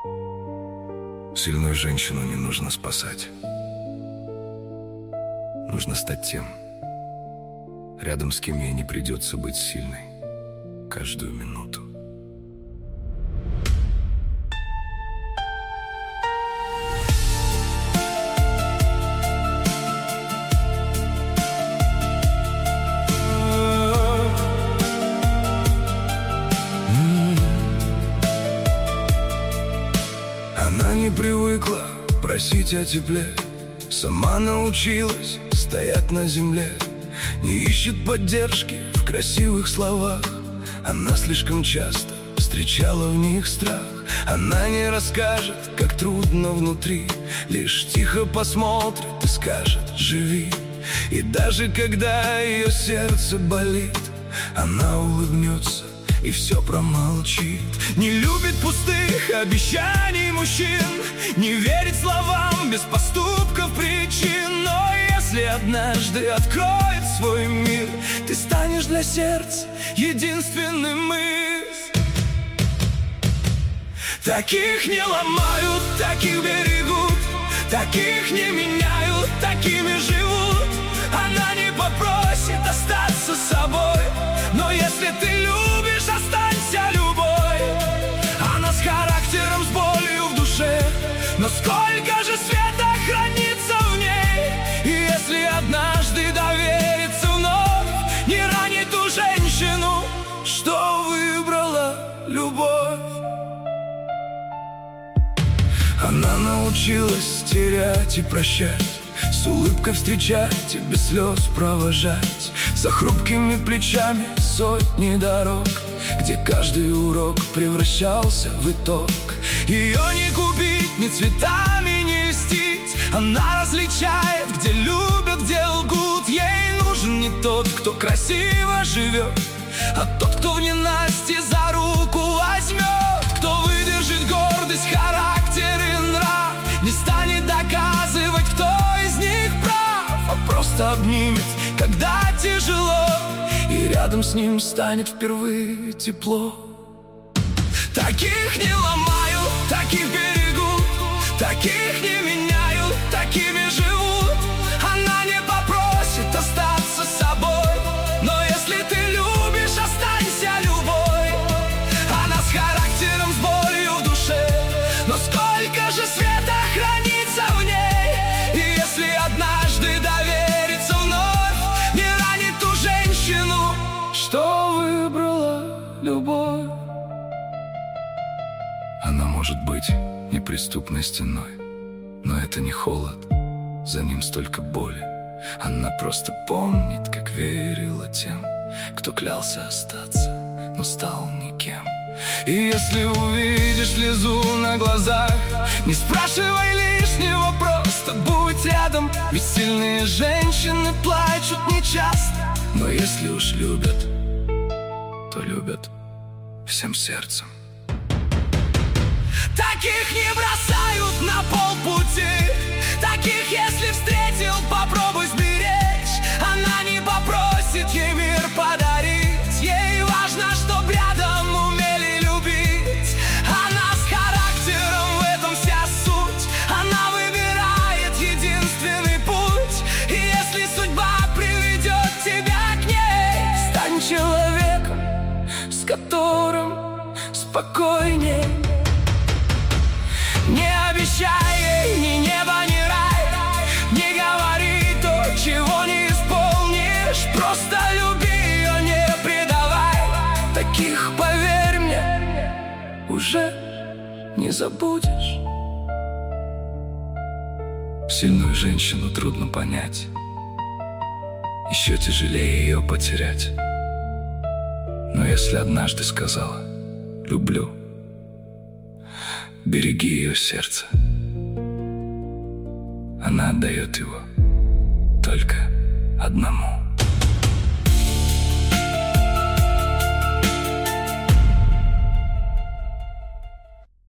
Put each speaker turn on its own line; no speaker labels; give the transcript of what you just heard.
Сильную женщину не нужно спасать. Нужно стать тем, рядом с кем ей не придется быть сильной каждую минуту. Она не привыкла просить о тепле, сама научилась стоять на земле. Не ищет поддержки в красивых словах, она слишком часто встречала в них страх. Она не расскажет, как трудно внутри, лишь тихо посмотрит и скажет: живи. И даже когда ее сердце болит, она улыбнется и все промолчит. Не любит пустых обещаний мужчин, не верит словам без поступков причин. Но если однажды откроет свой мир, ты станешь для сердца единственным из. Таких не ломают, таких берегут, таких не меняют, такими живут. Она не попросит остаться собой, но если ты любишь, останься любой. Она с характером, с болью в душе, но сколько же света хранится в ней. И если однажды довериться вновь, не ранит ту женщину, что выбрала любовь. Она научилась терять и прощать, с улыбкой встречать и без слез провожать. За хрупкими плечами сотни дорог, где каждый урок превращался в итог. Ее не купить ни цветами, не льстить. Она различает, где любят, где лгут. Ей нужен не тот, кто красиво живет, а тот, кто в ненастье за руку возьмет. Кто выдержит гордость, характер и нрав, не станет доказывать, кто из них прав, а просто обнимет, когда тяжело, и рядом с ним станет впервые тепло. Таких не ломают, таких берегут, таких не меняют, такими живут. Она не попросит остаться собой, но если ты любишь, останься любой. Она с характером, с болью в душе, но сколько же света хранится в ней. И если однажды довериться вновь, не ранит ту женщину, что выбрала любовь. Она может быть неприступной стеной, но это не холод, за ним столько боли. Она просто помнит, как верила тем, кто клялся остаться, но стал никем. И если увидишь слезу на глазах, не спрашивай лишнего, просто будь рядом. Ведь сильные женщины плачут нечасто, но если уж любят, то любят всем сердцем. Таких не бросают на полпути, таких, если встретил, попробуй сберечь. Она не попросит ей мир подарить, ей важно, чтоб рядом умели любить. Она с характером, в этом вся суть. Она выбирает единственный путь, и если судьба приведет тебя к ней, стань человеком, с которым спокойней. Не обещай ей ни неба, ни рай, не говори то, чего не исполнишь. Просто люби ее, не предавай. Таких, поверь мне, уже не забудешь. Сильную женщину трудно понять, еще тяжелее ее потерять. Но если однажды сказала «люблю», береги ее сердце. Она отдает его только одному.